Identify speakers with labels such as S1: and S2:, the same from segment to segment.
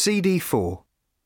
S1: CD4.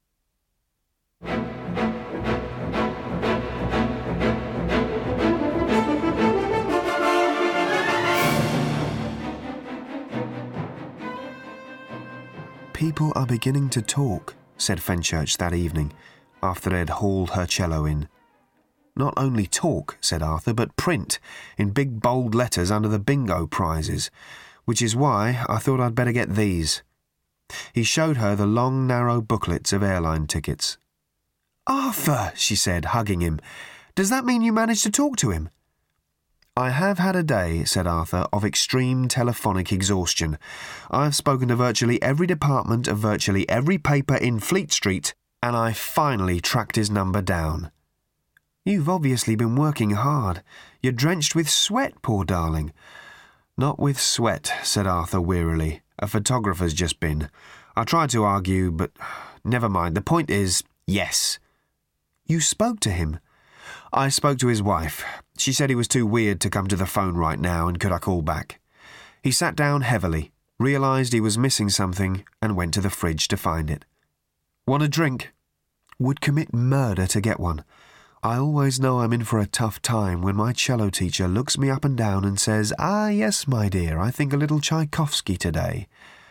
S1: People are beginning to talk, said Fenchurch that evening, after they'd hauled her cello in. Not only talk, said Arthur, but print, in big bold letters under the bingo prizes, which is why I thought I'd better get these. He showed her the long, narrow booklets of airline tickets. "Arthur," she said, hugging him, "does that mean you managed to talk to him?" "I have had a day," said Arthur, "of extreme telephonic exhaustion. I have spoken to virtually every department of virtually every paper in Fleet Street, and I finally tracked his number down." "You've obviously been working hard. You're drenched with sweat, poor darling." "Not with sweat," said Arthur wearily. "A photographer's just been. I tried to argue, but never mind. The point is, yes." "You spoke to him?" "I spoke to his wife. She said he was too weird to come to the phone right now, and could I call back?" He sat down heavily, realised he was missing something, and went to the fridge to find it. "Want a drink?" "Would commit murder to get one. I always know I'm in for a tough time when my cello teacher looks me up and down and says, 'Ah, yes, my dear, I think a little Tchaikovsky today.'"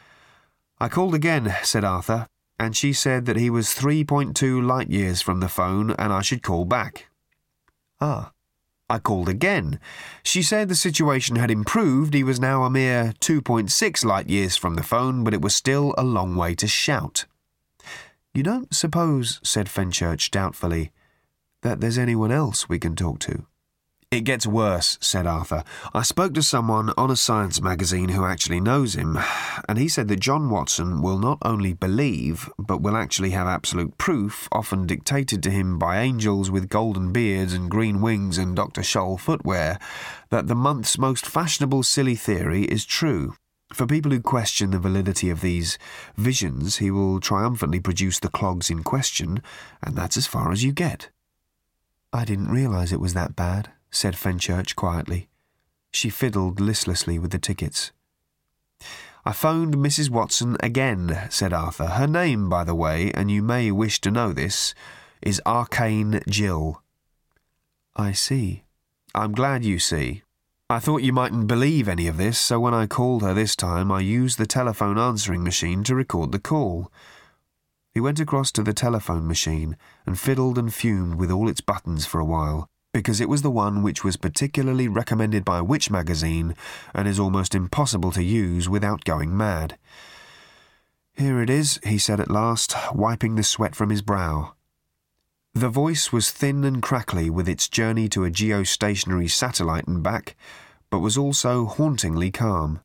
S1: "I called again," said Arthur, "and she said that he was 3.2 light years from the phone and I should call back." "Ah." "I called again. She said the situation had improved. He was now a mere 2.6 light years from the phone, but it was still a long way to shout." "You don't suppose," said Fenchurch doubtfully, "that there's anyone else we can talk to?" "It gets worse," said Arthur. "I spoke to someone on a science magazine who actually knows him, and he said that John Watson will not only believe, but will actually have absolute proof, often dictated to him by angels with golden beards and green wings and Dr. Scholl footwear, that the month's most fashionable silly theory is true. For people who question the validity of these visions, he will triumphantly produce the clogs in question, and that's as far as you get." "I didn't realise it was that bad," said Fenchurch quietly. She fiddled listlessly with the tickets. "I phoned Mrs. Watson again," said Arthur. "Her name, by the way, and you may wish to know this, is Arcane Jill." "I see." "I'm glad you see. I thought you mightn't believe any of this, so when I called her this time, I used the telephone answering machine to record the call." He went across to the telephone machine and fiddled and fumed with all its buttons for a while, because it was the one which was particularly recommended by Witch magazine and is almost impossible to use without going mad. "Here it is," he said at last, wiping the sweat from his brow. The voice was thin and crackly with its journey to a geostationary satellite and back, but was also hauntingly calm.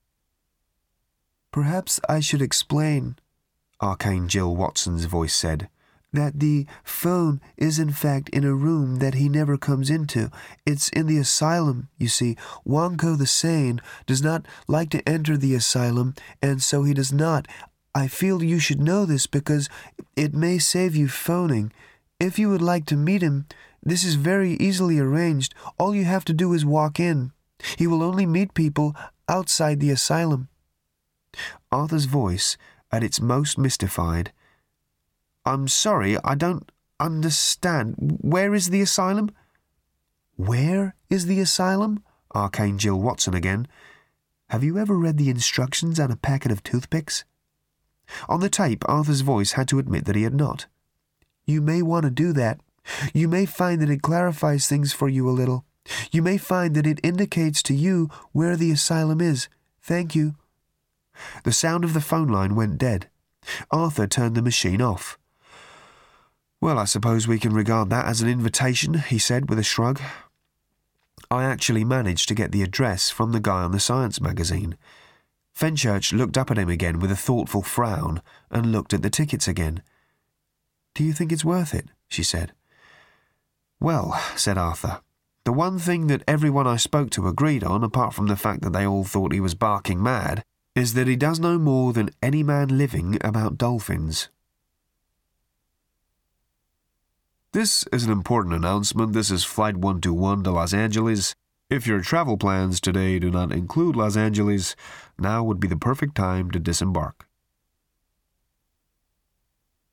S1: "Perhaps I should explain," Arcane Jill Watson's voice said, "that the phone is in fact in a room that he never comes into. It's in the asylum, you see. Wonko the Sane does not like to enter the asylum, and so he does not. I feel you should know this because it may save you phoning. If you would like to meet him, this is very easily arranged. All you have to do is walk in. He will only meet people outside the asylum." Arthur's voice, at its most mystified. "I'm sorry, I don't understand. Where is the asylum?" "Where is the asylum?" Arcane Jill Watson again. "Have you ever read the instructions on a packet of toothpicks?" On the tape, Arthur's voice had to admit that he had not. "You may want to do that. You may find that it clarifies things for you a little. You may find that it indicates to you where the asylum is. Thank you." The sound of the phone line went dead. Arthur turned the machine off. "Well, I suppose we can regard that as an invitation," he said with a shrug. "I actually managed to get the address from the guy on the science magazine." Fenchurch looked up at him again with a thoughtful frown and looked at the tickets again. "Do you think it's worth it?" she said. "Well," said Arthur, "the one thing that everyone I spoke to agreed on, apart from the fact that they all thought he was barking mad, is that he does know more than any man living about dolphins." This is an important announcement. This is Flight 121 to Los Angeles. If your travel plans today do not include Los Angeles, now would be the perfect time to disembark.